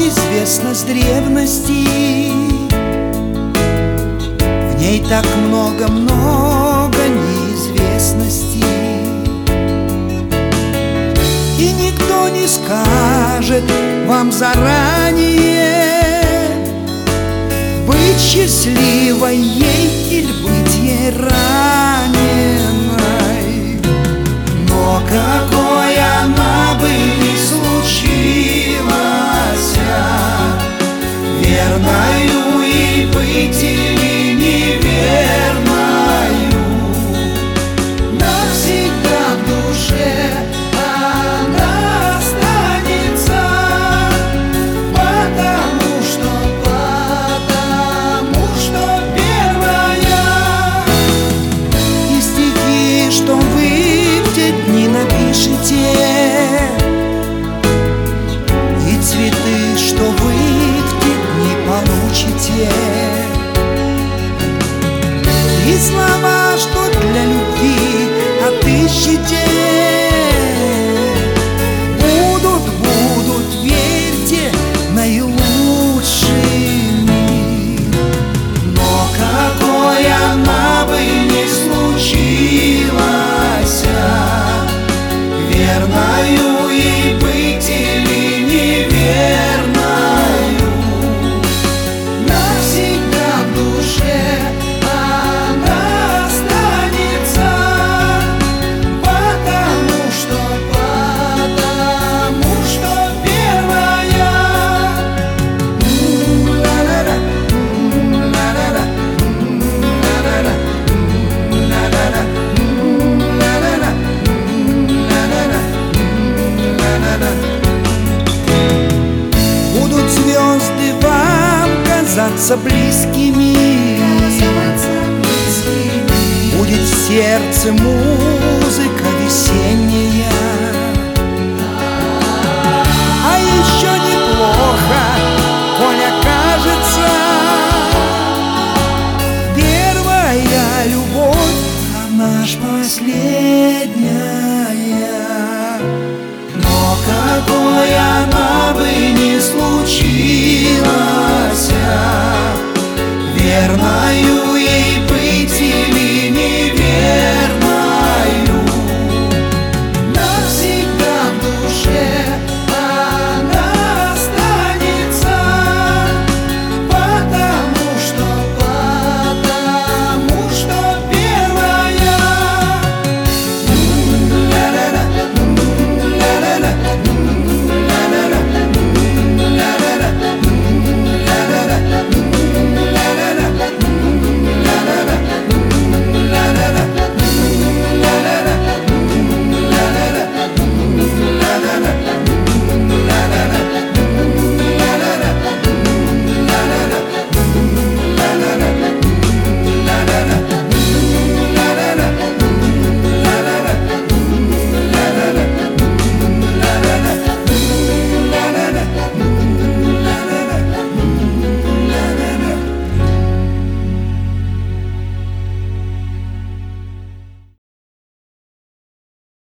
известна с древности. В ней так много-много неизвестностей, и никто не скажет вам заранее, быть счастливой ей или быть ей раненой. Но какой она бы ни случилась, верною ей быть или неверною, навсегда в душе она останется, потому что первая. И стихи, что вы в те дни напишете, и цветы, что вы в те дни получите, и слова, что для любви отыщете, будут, верьте, наилучшими. Но какой она бы ни случилась, верною ей быть или неверною, навсегда в душе она останется, потому что первая. Будут звезды вам казаться близкими, будет в сердце музыка весенняя.